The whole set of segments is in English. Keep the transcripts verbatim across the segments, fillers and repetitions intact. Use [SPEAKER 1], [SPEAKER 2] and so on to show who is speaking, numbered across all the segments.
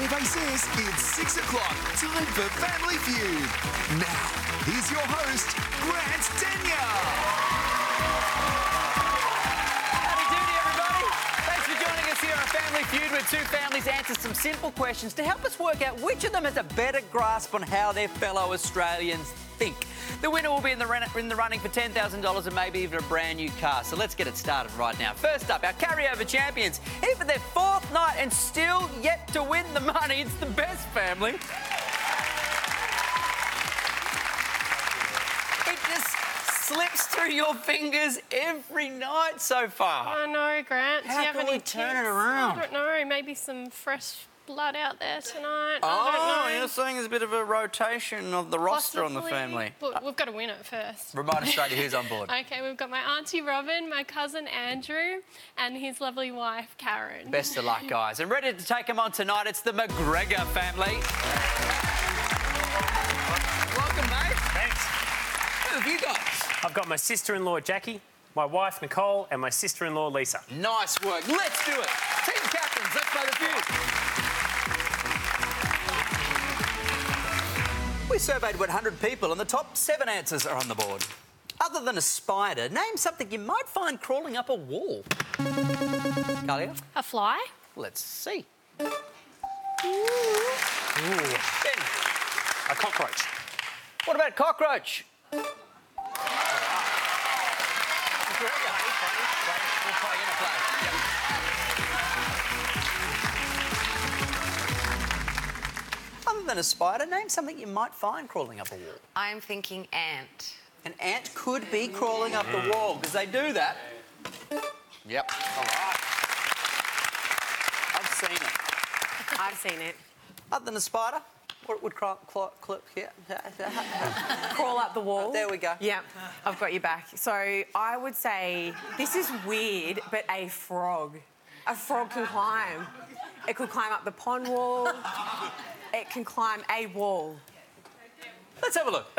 [SPEAKER 1] Database says it's six o'clock. Time for Family Feud. Now, here's your host, Grant Denyer.
[SPEAKER 2] Howdy doody, everybody. Thanks for joining us here on Family Feud, where two families answer some simple questions to help us work out which of them has a better grasp on how their fellow Australians think. The winner will be in the, run- in the running for ten thousand dollars and maybe even a brand new car. So let's get it started right now. First up, our carryover champions. Here for their fourth night and still yet to win the money. It's the Best family. It just slips through your fingers every night so far.
[SPEAKER 3] I know, Grant.
[SPEAKER 2] How
[SPEAKER 3] Do you have
[SPEAKER 2] can
[SPEAKER 3] any
[SPEAKER 2] we turn it
[SPEAKER 3] tips?
[SPEAKER 2] around?
[SPEAKER 3] I don't know. Maybe some fresh blood out there tonight.
[SPEAKER 2] Oh,
[SPEAKER 3] I don't know.
[SPEAKER 2] you're saying there's a bit of a rotation of the roster on the
[SPEAKER 3] Possibly.
[SPEAKER 2] family.
[SPEAKER 3] Look, we've got to win it first.
[SPEAKER 2] Remind us straight who's on board.
[SPEAKER 3] Okay, we've got my auntie Robin, my cousin Andrew, and his lovely wife Karen.
[SPEAKER 2] Best of luck, guys. And ready to take them on tonight, it's the McGregor family. Welcome, mate.
[SPEAKER 4] Thanks.
[SPEAKER 2] Who have you got?
[SPEAKER 4] I've got my sister-in-law Jackie, my wife Nicole, and my sister-in-law Lisa.
[SPEAKER 2] Nice work. Let's do it. Team captains, let's play the feud. We surveyed one hundred people and the top seven answers are on the board. Other than a spider, name something you might find crawling up a wall. Kalia?
[SPEAKER 3] A fly?
[SPEAKER 2] Let's see.
[SPEAKER 4] Ooh.
[SPEAKER 2] Ben,
[SPEAKER 4] A cockroach.
[SPEAKER 2] what about cockroach? McGregor. We'll play in a play. Yep. Other than a spider, name something you might find crawling up a wall.
[SPEAKER 5] I'm thinking ant.
[SPEAKER 2] An ant could be crawling up the wall because they do that. Yep. All right. I've seen it.
[SPEAKER 5] I've seen it.
[SPEAKER 2] Other than a spider, what would crawl, crawl, clip here?
[SPEAKER 5] Crawl up the wall.
[SPEAKER 2] There we go.
[SPEAKER 5] Yep, I've got you back. So I would say, this is weird, but a frog. A frog can climb. It could climb up the pond wall. It can climb a wall.
[SPEAKER 2] Let's have a look.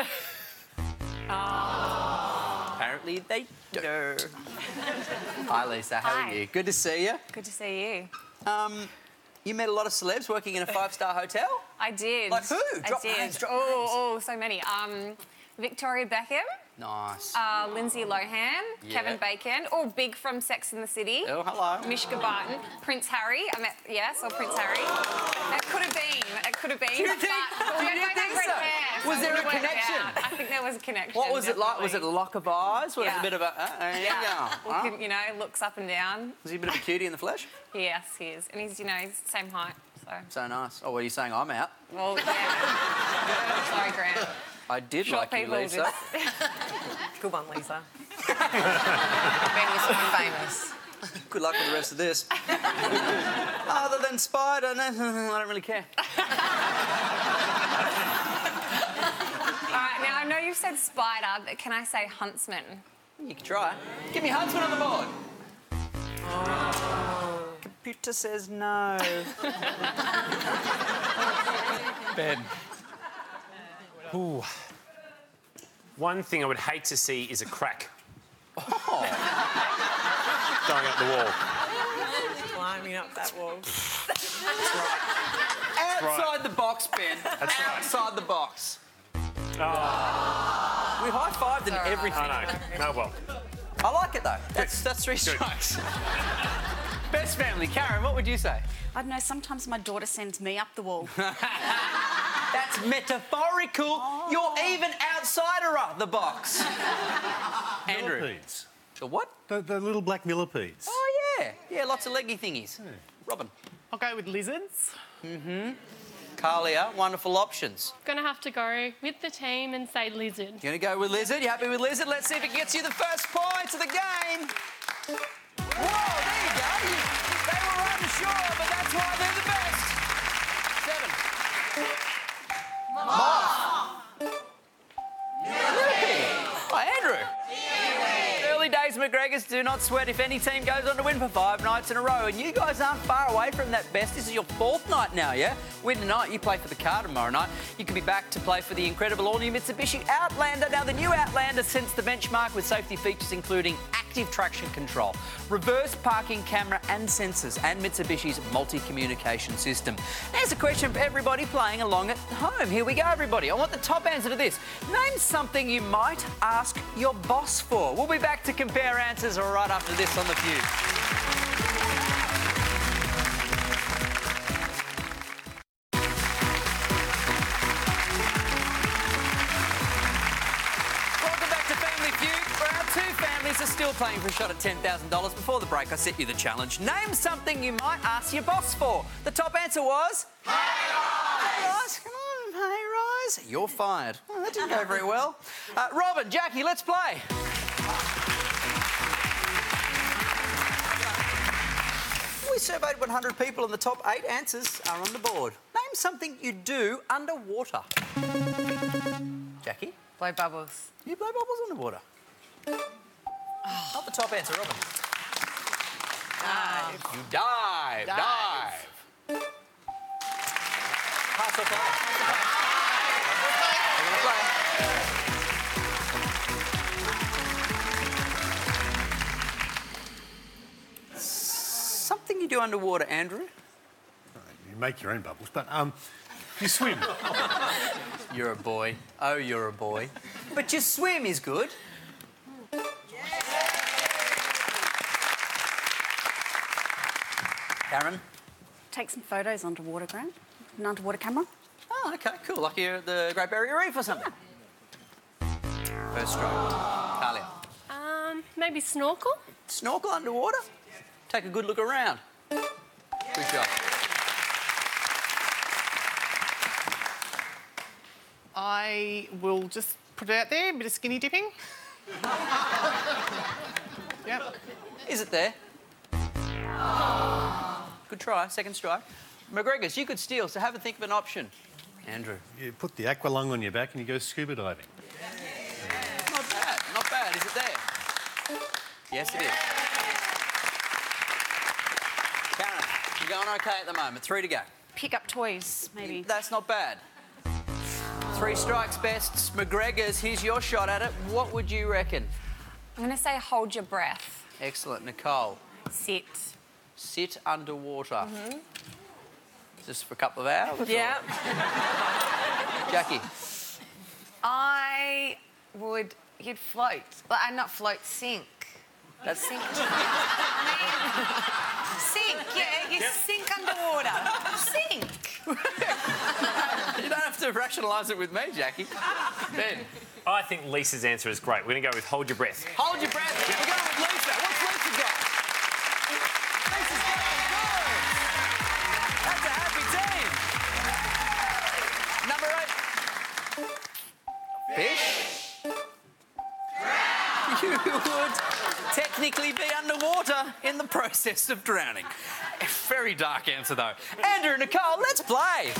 [SPEAKER 2] Apparently they do. Hi, Lisa. How are
[SPEAKER 5] Hi.
[SPEAKER 2] you? Good to see you.
[SPEAKER 5] Good to see you.
[SPEAKER 2] Um, you met a lot of celebs working in a five-star hotel?
[SPEAKER 5] I did.
[SPEAKER 2] Like who?
[SPEAKER 5] I
[SPEAKER 2] Drop
[SPEAKER 5] did.
[SPEAKER 2] names, drop
[SPEAKER 5] oh, oh, so many. Um, Victoria Beckham,
[SPEAKER 2] Nice.
[SPEAKER 5] uh, Lindsay Lohan,
[SPEAKER 2] Yeah.
[SPEAKER 5] Kevin Bacon, all big from Sex and the City.
[SPEAKER 2] Oh, hello.
[SPEAKER 5] Mishka Barton, Prince Harry. I met, yes, or Prince Harry. It could have been. It could have been.
[SPEAKER 2] Do you think-
[SPEAKER 5] but-
[SPEAKER 2] do you
[SPEAKER 5] we had
[SPEAKER 2] think
[SPEAKER 5] red
[SPEAKER 2] so?
[SPEAKER 5] hair,
[SPEAKER 2] Was
[SPEAKER 5] so
[SPEAKER 2] there
[SPEAKER 5] we
[SPEAKER 2] a
[SPEAKER 5] worked it
[SPEAKER 2] connection?
[SPEAKER 5] out. I think there was a connection.
[SPEAKER 2] What was it like? Was it a
[SPEAKER 5] definitely.
[SPEAKER 2] lock of eyes? Was it a
[SPEAKER 5] Yeah.
[SPEAKER 2] bit of a... Uh, there you
[SPEAKER 5] Yeah.
[SPEAKER 2] go.
[SPEAKER 5] Well,
[SPEAKER 2] Huh?
[SPEAKER 5] can- you know, looks up and down.
[SPEAKER 2] Was he a bit of a cutie in the flesh?
[SPEAKER 5] Yes, he is, and he's, you know, he's the same height. So,
[SPEAKER 2] So nice. Oh, what are you saying? I'm out.
[SPEAKER 5] well, yeah. Sorry, Grant.
[SPEAKER 2] I did
[SPEAKER 5] Short
[SPEAKER 2] like you,
[SPEAKER 5] people
[SPEAKER 2] Lisa.
[SPEAKER 5] just- Good one, Lisa. Being with someone famous.
[SPEAKER 2] Good luck with the rest of this. Other than spider, no, I don't really care.
[SPEAKER 5] All right, now I know you've said spider, but can I say huntsman?
[SPEAKER 2] You can try. Give me Huntsman on the board. Computer says no. Ben.
[SPEAKER 4] Ooh. One thing I would hate to see is a crack.
[SPEAKER 2] Oh.
[SPEAKER 4] Going up the wall.
[SPEAKER 5] Climbing up that wall.
[SPEAKER 2] Outside the box, Ben.
[SPEAKER 4] That's right.
[SPEAKER 2] Outside the box.
[SPEAKER 4] Oh,
[SPEAKER 2] We high-fived and everything.
[SPEAKER 4] I know. No, well.
[SPEAKER 2] I like it, though. That's, that's three strikes. Best family. Karen, what would you say?
[SPEAKER 6] I don't know, sometimes my daughter sends me up the wall.
[SPEAKER 2] That's metaphorical. You're even outsider of the box. Andrew.
[SPEAKER 7] Millipedes.
[SPEAKER 2] The what?
[SPEAKER 7] The, the little black millipedes.
[SPEAKER 2] Oh, yeah. Yeah, lots of leggy thingies. Robin.
[SPEAKER 3] I'll go with lizards.
[SPEAKER 2] Kalia, wonderful options.
[SPEAKER 3] Gonna have to go with the team and say lizard.
[SPEAKER 2] You're going to go with Lizard? You happy with Lizard? Let's see if it gets you the first points of the game. Whoa, there you go. You, they were unsure, but that's why they're the best. Seven. Moth. Millipede. Oh, Andrew. Early days McGregor's do do not sweat if any team goes on to win for five nights in a row. And you guys aren't far away from that best. This is your fourth night now, yeah? Win tonight, you play for the car tomorrow night. You could be back to play for the incredible all-new Mitsubishi Outlander. Now, the new Outlander sets the benchmark with safety features including active traction control, reverse parking camera and sensors, and Mitsubishi's multi-communication system. There's a question for everybody playing along at home. Here we go, everybody. I want the top answer to this. Name something you might ask your boss for. We'll be back to compare answers right after this on The Feud. Are still playing for a shot at ten thousand dollars. Before the break, I set you the challenge. Name something you might ask your boss for. The top answer was... Pay rise! Pay rise, come on, pay rise. You're fired. Well, that didn't go very well. Uh, Robin, Jackie, let's play. We surveyed one hundred people and the top eight answers are on the board. Name something you do underwater. Jackie?
[SPEAKER 5] Blow bubbles.
[SPEAKER 2] You blow bubbles underwater. Not the top answer, Robin.
[SPEAKER 5] Dive.
[SPEAKER 2] You dive, dive. dive. Pass or play? We're gonna play. Something you do underwater, Andrew?
[SPEAKER 7] You make your own bubbles, but um, you swim.
[SPEAKER 2] You're a boy. Oh, you're a boy. But your swim is good. Karen?
[SPEAKER 6] Take some photos underwater, Grant. An underwater camera.
[SPEAKER 2] Oh, OK, cool. Like you're at the Great Barrier Reef or something. First stroke. Talia?
[SPEAKER 3] Um, maybe snorkel?
[SPEAKER 2] Snorkel underwater? Take a good look around. Good job.
[SPEAKER 8] I will just put it out there, a bit of skinny dipping. Yep.
[SPEAKER 2] Is it there? Good try, second strike. McGregor's, you could steal, so have a think of an option. Andrew.
[SPEAKER 7] You put the aqualung on your back and you go scuba diving.
[SPEAKER 2] Not bad, not bad. Is it there? Yes, it is. Karen, you're going OK at the moment. Three to go.
[SPEAKER 6] Pick up toys, maybe.
[SPEAKER 2] That's not bad. Three strikes best. McGregor's, here's your shot at it. What would you reckon?
[SPEAKER 5] I'm going to say hold your breath.
[SPEAKER 2] Excellent. Nicole?
[SPEAKER 5] Sit.
[SPEAKER 2] Sit underwater. Mm-hmm. Just for a couple of hours?
[SPEAKER 5] Yeah.
[SPEAKER 2] Or... Jackie?
[SPEAKER 5] I would... You'd float. Well, I'm not float, sink.
[SPEAKER 2] That's...
[SPEAKER 5] Sink. I mean... Sink, yeah. You yep. sink underwater. Sink.
[SPEAKER 2] You don't have to rationalise it with me, Jackie. Ben?
[SPEAKER 4] I think Lisa's answer is great. We're going to go with hold your breath.
[SPEAKER 2] Hold your breath. We're going with Lisa. What's Lisa got? Lisa's got good. That's a happy team. Number eight. Fish. You would technically be underwater in the process of drowning. A very dark answer, though. Andrew and Nicole, let's play.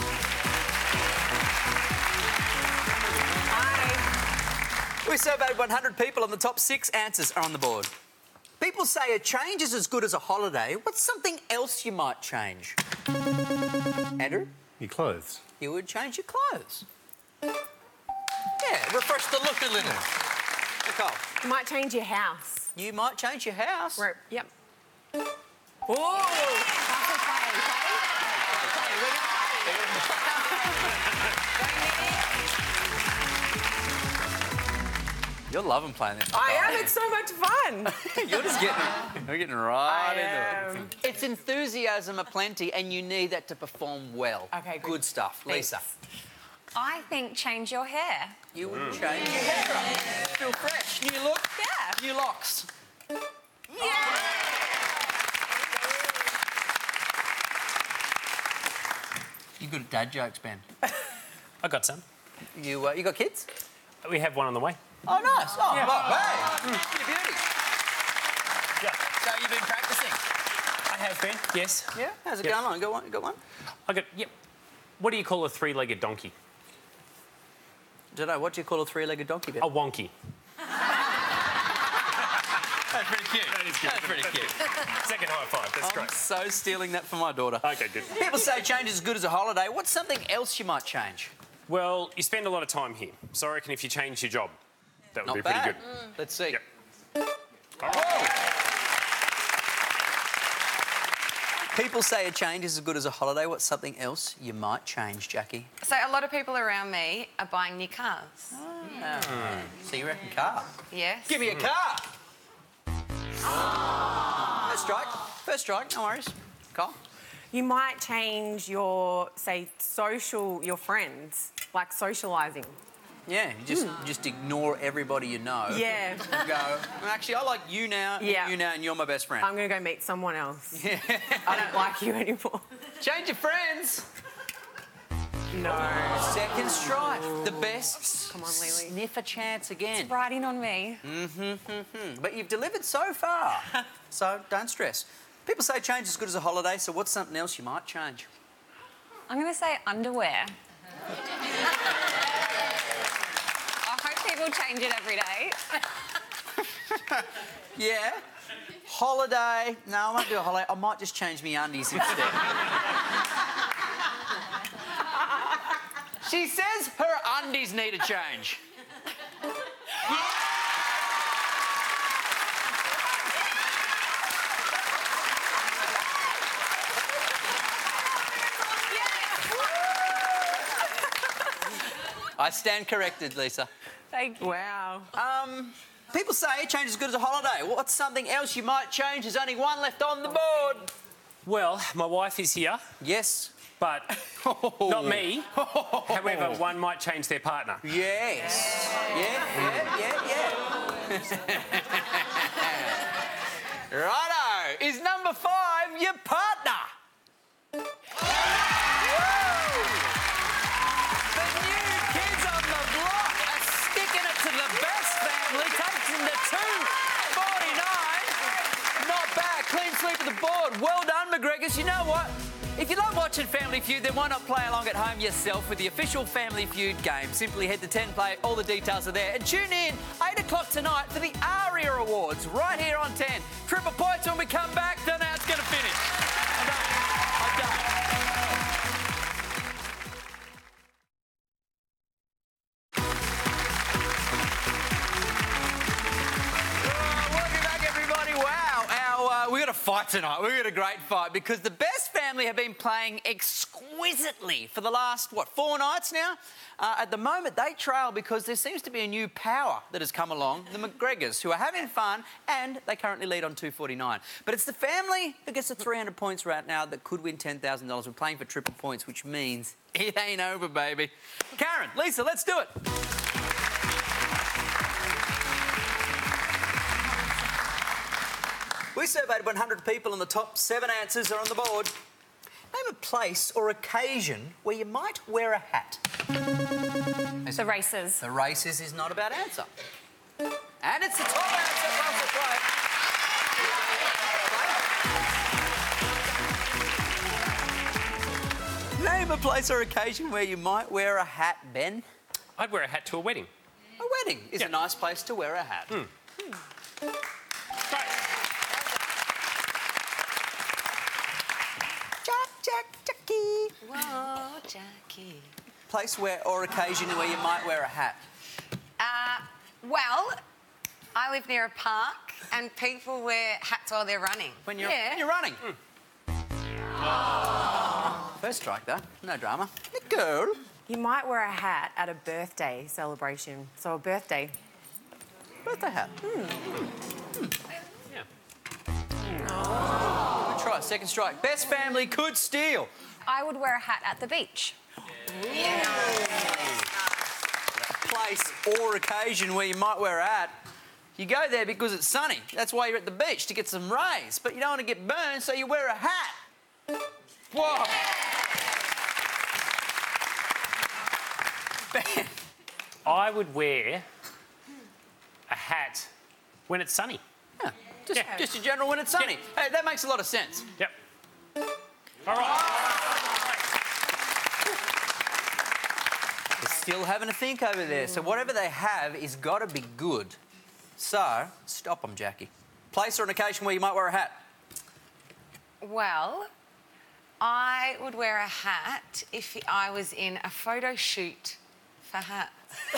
[SPEAKER 2] We surveyed one hundred people and the top six answers are on the board. People say a change is as good as a holiday. What's something else you might change? Andrew?
[SPEAKER 7] Your clothes.
[SPEAKER 2] You would change your clothes. Yeah, refresh the look a little. Nicole?
[SPEAKER 5] You might change your house.
[SPEAKER 2] You might change your house.
[SPEAKER 5] Right. Yep.
[SPEAKER 2] Whoa! You're loving playing this.
[SPEAKER 5] I am. It's so much fun.
[SPEAKER 2] You're just getting, you're getting right
[SPEAKER 5] I
[SPEAKER 2] into it. It's enthusiasm aplenty, and you need that to perform well.
[SPEAKER 5] Okay, good.
[SPEAKER 2] Good stuff.
[SPEAKER 5] Thanks.
[SPEAKER 2] Lisa.
[SPEAKER 5] I think change your hair.
[SPEAKER 2] You would change your hair up. Feel fresh. New look.
[SPEAKER 5] Yeah.
[SPEAKER 2] New locks.
[SPEAKER 5] Yeah.
[SPEAKER 2] You good at dad jokes, Ben?
[SPEAKER 4] I got some.
[SPEAKER 2] You uh, you got kids?
[SPEAKER 4] We have one on the way.
[SPEAKER 2] Oh, nice. Oh,
[SPEAKER 4] Yeah.
[SPEAKER 2] well, hey. Mm. You beauty.
[SPEAKER 4] Yeah.
[SPEAKER 2] So you've been practising?
[SPEAKER 4] I have been, yes.
[SPEAKER 2] Yeah? How's it
[SPEAKER 4] Yep.
[SPEAKER 2] going on? Got one? You got one?
[SPEAKER 4] I got, yep. What do you call a three-legged donkey?
[SPEAKER 2] Don't know. What do you call a three-legged donkey, Ben?
[SPEAKER 4] A wonky.
[SPEAKER 2] That's pretty cute.
[SPEAKER 4] That is good.
[SPEAKER 2] That's pretty
[SPEAKER 4] That's
[SPEAKER 2] cute.
[SPEAKER 4] good. Second high five. That's
[SPEAKER 2] I'm
[SPEAKER 4] great.
[SPEAKER 2] so stealing that for my daughter.
[SPEAKER 4] Okay, good.
[SPEAKER 2] People say change is as good as a holiday. What's something else you might change?
[SPEAKER 4] Well, you spend a lot of time here, so I reckon if you change your job, that would
[SPEAKER 2] Not
[SPEAKER 4] be
[SPEAKER 2] bad.
[SPEAKER 4] pretty good.
[SPEAKER 2] Mm. Let's see.
[SPEAKER 4] Yep. All right.
[SPEAKER 2] People say a change is as good as a holiday. What's something else you might change, Jackie?
[SPEAKER 9] So a lot of people around me are buying new cars.
[SPEAKER 2] Oh. So you reckon car?
[SPEAKER 9] Yes.
[SPEAKER 2] Give me a car. First strike. First strike. No worries. Kyle?
[SPEAKER 5] You might change your, say, social, your friends, like socialising.
[SPEAKER 2] Yeah, you just just ignore everybody you know.
[SPEAKER 5] Yeah.
[SPEAKER 2] And go, "Well, actually, I like you now, and
[SPEAKER 5] Yeah.
[SPEAKER 2] you now, and you're my best friend.
[SPEAKER 5] I'm going to go meet someone else.
[SPEAKER 2] Yeah.
[SPEAKER 5] I don't like you anymore.
[SPEAKER 2] Change your friends.
[SPEAKER 5] No.
[SPEAKER 2] Second strike. The best.
[SPEAKER 5] Come on, Lily.
[SPEAKER 2] Sniff a chance again.
[SPEAKER 9] Riding on me.
[SPEAKER 2] Mm-hmm. But you've delivered so far, so don't stress. People say change is as good as a holiday, so what's something else you might change?
[SPEAKER 9] I'm going to say underwear. I hope people change it every day.
[SPEAKER 2] Yeah. Holiday. No, I won't do a holiday. I might just change my undies instead. She says her undies need a change. I stand corrected, Lisa.
[SPEAKER 9] Thank you.
[SPEAKER 5] Wow.
[SPEAKER 2] Um, people say change is as good as a holiday. What's something else you might change? There's only one left on the board.
[SPEAKER 4] Well, my wife is here,
[SPEAKER 2] Yes.
[SPEAKER 4] but not me. However, one might change their partner.
[SPEAKER 2] Yes. Yeah, yeah, yeah, yeah. Righto. Is number five your partner? The new kids on the block are sticking it to the best family. Takes them to two forty-nine. Not bad. Clean sweep of the board. Well done, McGregors. You know what? If you love watching Family Feud, then why not play along at home yourself with the official Family Feud game? Simply head to ten play. All the details are there. And tune in eight o'clock tonight for the ARIA Awards right here on ten. Triple points when we come back. Don't know how it's going to finish. I don't. I don't. We've got a fight tonight. We've got a great fight because the Best family have been playing exquisitely for the last, what, four nights now? Uh, at the moment, they trail because there seems to be a new power that has come along, the McGregors, who are having fun, and they currently lead on two forty-nine. But it's the family who gets the three hundred points right now that could win ten thousand dollars. We're playing for triple points, which means it ain't over, baby. Karen, Lisa, let's do it. We surveyed one hundred people and the top seven answers are on the board. Name a place or occasion where you might wear a hat.
[SPEAKER 9] The races.
[SPEAKER 2] The races is not a bad answer. And it's the top answer. Well played. Name a place or occasion where you might wear a hat, Ben.
[SPEAKER 4] I'd wear a hat to a wedding.
[SPEAKER 2] A wedding is
[SPEAKER 4] Yeah.
[SPEAKER 2] a nice place to wear a hat.
[SPEAKER 4] Mm.
[SPEAKER 2] Hmm. Jack, Jack, Jackie.
[SPEAKER 9] Whoa, Jackie.
[SPEAKER 2] Place where or occasion where you might wear a hat.
[SPEAKER 9] Uh, well, I live near a park and people wear hats while they're running.
[SPEAKER 2] When you're,
[SPEAKER 9] yeah.
[SPEAKER 2] when you're running. First strike, though. No drama. Nicole.
[SPEAKER 5] You might wear a hat at a birthday celebration. So a birthday.
[SPEAKER 2] Birthday hat.
[SPEAKER 4] Yeah.
[SPEAKER 2] Good try. Second strike. Best family could steal.
[SPEAKER 6] I would wear a hat at the beach.
[SPEAKER 2] Place or occasion where you might wear a hat. You go there because it's sunny. That's why you're at the beach, to get some rays. But you don't want to get burned, so you wear a hat. Whoa. Ben.
[SPEAKER 4] I would wear a hat when it's sunny.
[SPEAKER 2] Yeah, just,
[SPEAKER 4] Yeah.
[SPEAKER 2] just in general when it's sunny.
[SPEAKER 4] Yeah.
[SPEAKER 2] Hey, that makes a lot of sense.
[SPEAKER 4] Yep. All right.
[SPEAKER 2] They're still having a think over there. So whatever they have is got to be good. So, stop them, Jackie. Place or an occasion where you might wear a hat?
[SPEAKER 9] Well, I would wear a hat if I was in a photo shoot for hats.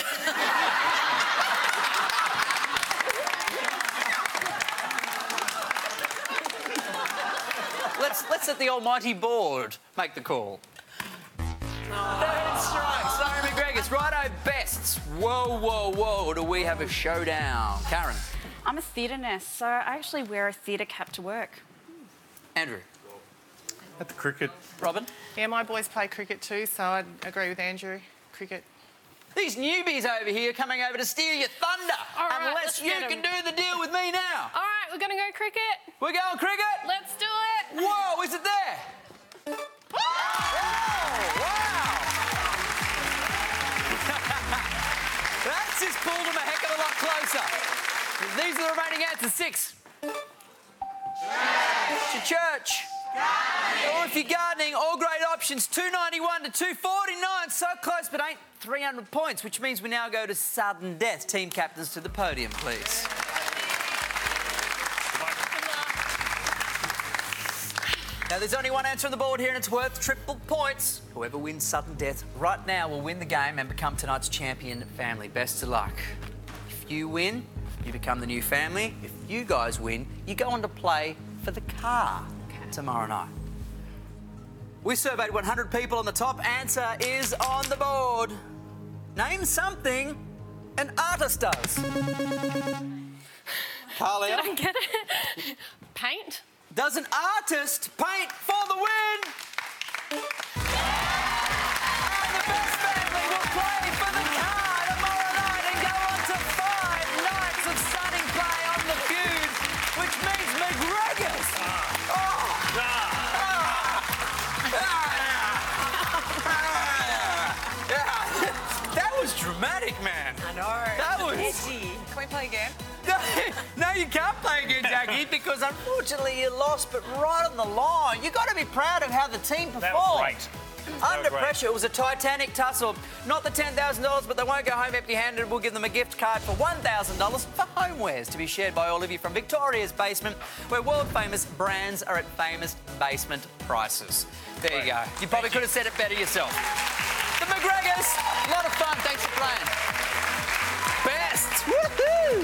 [SPEAKER 2] let's let's let the almighty board make the call. Third strike, Simon McGregor's righto bests. Whoa, whoa, whoa, do we have a showdown? Karen.
[SPEAKER 6] I'm a theatre nurse, so I actually wear a theatre cap to work.
[SPEAKER 2] Andrew.
[SPEAKER 7] At the cricket.
[SPEAKER 2] Robin.
[SPEAKER 8] Yeah, my boys play cricket too, so I'd agree with Andrew. Cricket.
[SPEAKER 2] These newbies over here coming over to steal your thunder.
[SPEAKER 3] All right,
[SPEAKER 2] Unless
[SPEAKER 3] let's
[SPEAKER 2] you
[SPEAKER 3] get 'em.
[SPEAKER 2] can do the deal with me now.
[SPEAKER 3] All right, we're going to go cricket.
[SPEAKER 2] We're going cricket?
[SPEAKER 3] Let's do it.
[SPEAKER 2] Whoa, is it there? Oh, wow. That's just pulled them a heck of a lot closer. These are the remaining answers. Six. To church. Or if you're gardening, all great options. two ninety-one to two forty-nine. So close, but ain't three hundred points, which means we now go to sudden death. Team captains to the podium, please. Now, there's only one answer on the board here, and it's worth triple points. Whoever wins sudden death right now will win the game and become tonight's champion family. Best of luck. If you win, you become the new family. If you guys win, you go on to play for the car tomorrow night. We surveyed one hundred people, and the top answer is on the board. Name something an artist does. Carlia.
[SPEAKER 3] Did I get it? Paint?
[SPEAKER 2] Does an artist paint for the win? And the best family will play for the car tomorrow night and go on to five nights of stunning play on the Feud, which means McGregor's. Oh. That was dramatic, man.
[SPEAKER 5] I know.
[SPEAKER 2] That was
[SPEAKER 5] edgy.
[SPEAKER 9] Can we play again?
[SPEAKER 2] No, no, you can't play again, Jackie, because unfortunately you lost, but right on the line. You've got to be proud of how the team performed.
[SPEAKER 4] That was great.
[SPEAKER 2] Under
[SPEAKER 4] great.
[SPEAKER 2] pressure, it was a titanic tussle. Not the ten thousand dollars, but they won't go home empty-handed. We'll give them a gift card for one thousand dollars for homewares to be shared by all of you from Victoria's Basement, where world-famous brands are at famous basement prices. There you go. You probably could have said it better yourself. The McGregors, a lot of fun. Thanks for playing. Best. Woohoo!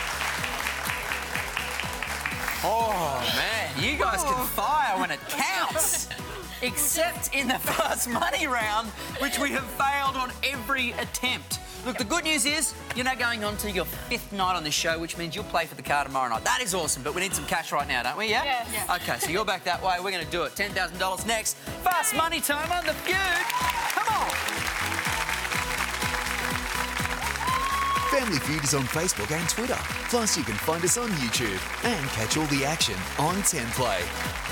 [SPEAKER 2] Oh, man, you guys can fire when it counts. Except in the fast money round, which we have failed on every attempt. Look, the good news is you're now going on to your fifth night on this show, which means you'll play for the car tomorrow night. That is awesome, but we need some cash right now, don't we, yeah?
[SPEAKER 3] Yes. Yes.
[SPEAKER 2] OK, so you're back that way. We're going to do it. ten thousand dollars next. Fast money time on the Feud. Come on.
[SPEAKER 1] Family Feud is on Facebook and Twitter. Plus, you can find us on YouTube and catch all the action on ten play.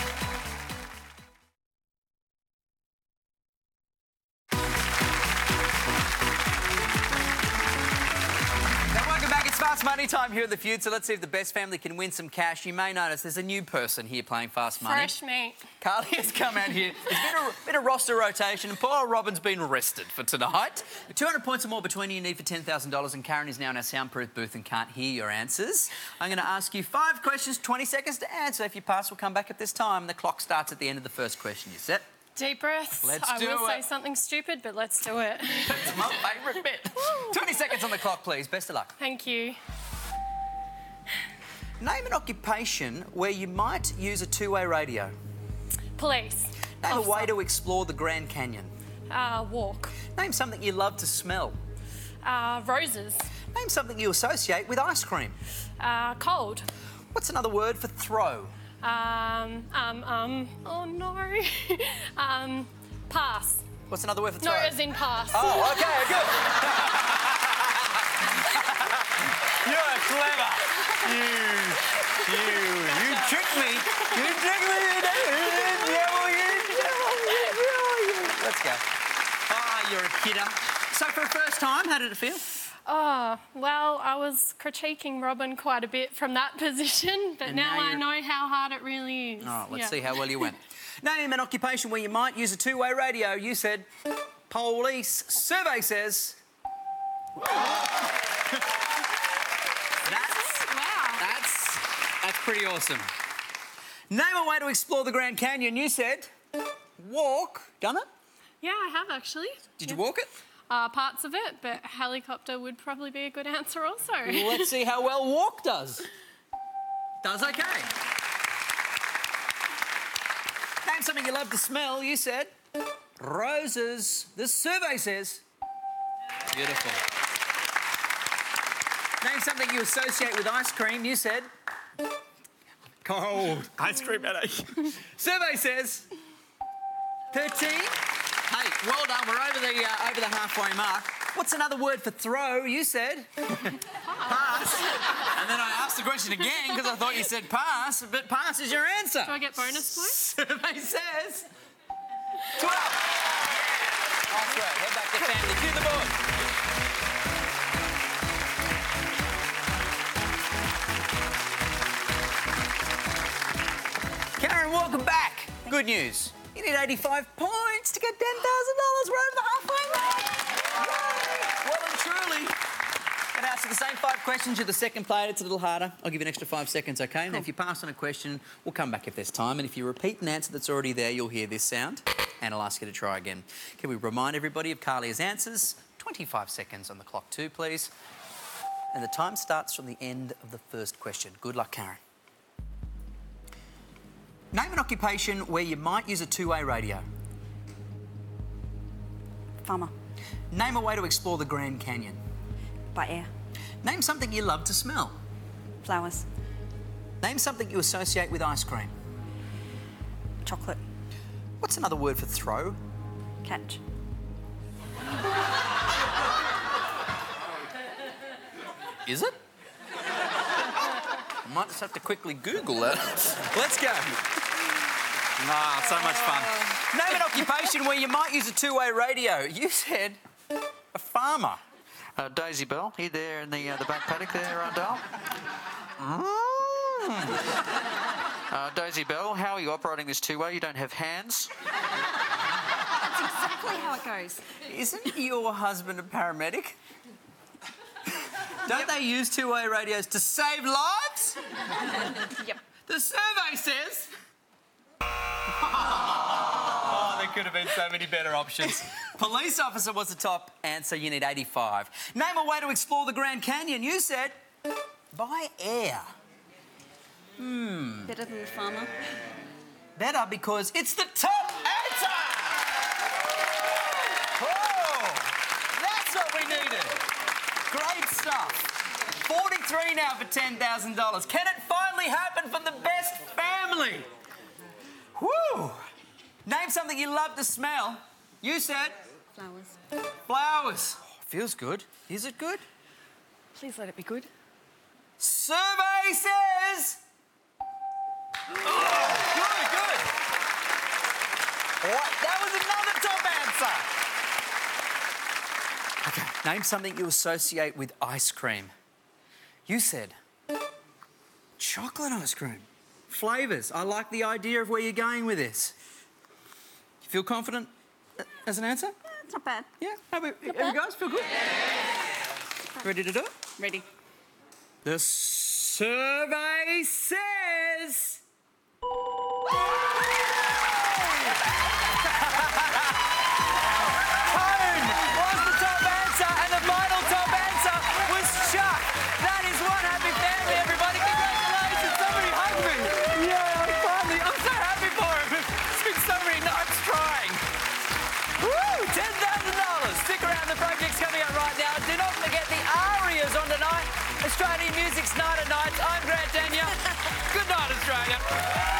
[SPEAKER 2] Fast money time here at the Feud, so let's see if the best family can win some cash. You may notice there's a new person here playing fast money.
[SPEAKER 3] Fresh meat.
[SPEAKER 2] Carly has come out here. There's been a bit of roster rotation, and poor Robin's been rested for tonight. two hundred points or more between you, you need for ten thousand dollars, and Karen is now in our soundproof booth and can't hear your answers. I'm going to ask you five questions, twenty seconds to answer. If you pass, we'll come back at this time. The clock starts at the end of the first question. You set?
[SPEAKER 3] Deep breaths.
[SPEAKER 2] Let's
[SPEAKER 3] I
[SPEAKER 2] do
[SPEAKER 3] will
[SPEAKER 2] it.
[SPEAKER 3] say something stupid, but let's do it.
[SPEAKER 2] That's my favourite bit. twenty seconds on the clock, please. Best of luck.
[SPEAKER 3] Thank you.
[SPEAKER 2] Name an occupation where you might use a two-way radio.
[SPEAKER 3] Police.
[SPEAKER 2] Name a
[SPEAKER 3] Officer.
[SPEAKER 2] way to explore the Grand Canyon.
[SPEAKER 3] Uh, walk.
[SPEAKER 2] Name something you love to smell.
[SPEAKER 3] Uh, roses.
[SPEAKER 2] Name something you associate with ice cream.
[SPEAKER 3] Uh, cold.
[SPEAKER 2] What's another word for throw?
[SPEAKER 3] Um, um, um, oh no. um, pass.
[SPEAKER 2] What's another word for throw?
[SPEAKER 3] No, as in pass.
[SPEAKER 2] Oh, OK, good. You're clever. You, you, you tricked me. You tricked me. Let's go. Ah, oh, you're a kidder. So for the first time, how did it feel?
[SPEAKER 3] Oh, well, I was critiquing Robin quite a bit from that position, but
[SPEAKER 2] And
[SPEAKER 3] now,
[SPEAKER 2] now
[SPEAKER 3] I
[SPEAKER 2] you're-
[SPEAKER 3] know how hard it really is.
[SPEAKER 2] All right, let's
[SPEAKER 3] Yeah.
[SPEAKER 2] see how well you went. Name an occupation where you might use a two-way radio. You said police. Survey says... That's,
[SPEAKER 3] Wow.
[SPEAKER 2] that's, that's pretty awesome. Name a way to explore the Grand Canyon. You said walk. Done it?
[SPEAKER 3] Yeah, I have actually.
[SPEAKER 2] Did you walk it?
[SPEAKER 3] Uh, parts of it, but helicopter would probably be a good answer also.
[SPEAKER 2] Well, let's see how well walk does. Does okay. Name something you love to smell. You said roses. This survey says beautiful. Name something you associate with ice cream. You said cold.
[SPEAKER 4] Ice cream headache.
[SPEAKER 2] Survey says thirteen. Hey, well done. We're over the uh, over the halfway mark. What's another word for throw? You said pass. And then I asked the question again because I thought you said pass, but pass is your answer.
[SPEAKER 3] Do I get bonus points?
[SPEAKER 2] Survey says twelve. Nice work. Head back to family. Cue the board. Karen, welcome back. Good news. You need eighty-five points to get ten thousand dollars. We're over the halfway mark. Well and truly. Going to ask you the same five questions. You're the second player. It's a little harder. I'll give you an extra five seconds, OK? And if you pass on a question, we'll come back if there's time. And if you repeat an answer that's already there, you'll hear this sound. And I'll ask you to try again. Can we remind everybody of Carlia's answers? twenty-five seconds on the clock too, please. And the time starts from the end of the first question. Good luck, Karen. Name an occupation where you might use a two-way radio.
[SPEAKER 6] Farmer.
[SPEAKER 2] Name a way to explore the Grand Canyon.
[SPEAKER 6] By air.
[SPEAKER 2] Name something you love to smell.
[SPEAKER 6] Flowers.
[SPEAKER 2] Name something you associate with ice cream.
[SPEAKER 6] Chocolate.
[SPEAKER 2] What's another word for throw?
[SPEAKER 6] Catch.
[SPEAKER 2] Is it? I might just have to quickly Google that. Let's go. Ah, so much fun. Name an occupation where you might use a two-way radio. You said a farmer.
[SPEAKER 10] Uh, Daisy Bell, you there in the uh, the back paddock there, uh, Dale? Mm. Uh, Daisy Bell, how are you operating this two-way? You don't have hands.
[SPEAKER 6] That's exactly how it goes.
[SPEAKER 2] Isn't your husband a paramedic? Don't they use two-way radios to save lives?
[SPEAKER 6] Yep.
[SPEAKER 2] The survey says... Oh, there could have been so many better options. Police officer was the top answer. You need eighty-five. Name a way to explore the Grand Canyon. You said by air. Hmm.
[SPEAKER 6] Better than the farmer.
[SPEAKER 2] Better because it's the top answer! Oh, that's what we needed. Great stuff. forty-three now for ten thousand dollars. Can it finally happen for the best family? Woo! Name something you love to smell. You said?
[SPEAKER 6] Flowers.
[SPEAKER 2] Flowers. Oh, feels good. Is it good?
[SPEAKER 6] Please let it be good.
[SPEAKER 2] Survey says... Oh, good, good. What? That was another top answer. OK, name something you associate with ice cream. You said chocolate ice cream. Flavours. I like the idea of where you're going with this. You feel confident as an answer?
[SPEAKER 6] Yeah, it's not bad.
[SPEAKER 2] Yeah? How about you guys? Feel good? Ready to do it?
[SPEAKER 6] Ready.
[SPEAKER 2] The survey says... Home was the top answer, and the final top answer was Chuck. That is one happy family, everybody. Congratulations. Somebody hug me. Yeah, finally. I'm so happy for him. It's been so many nights trying. Woo! ten thousand dollars. Stick around. The project's coming up right now. Do not forget the Arias on tonight. Australian Music's Night of Nights. I'm Grant Daniel. Good night, Australia.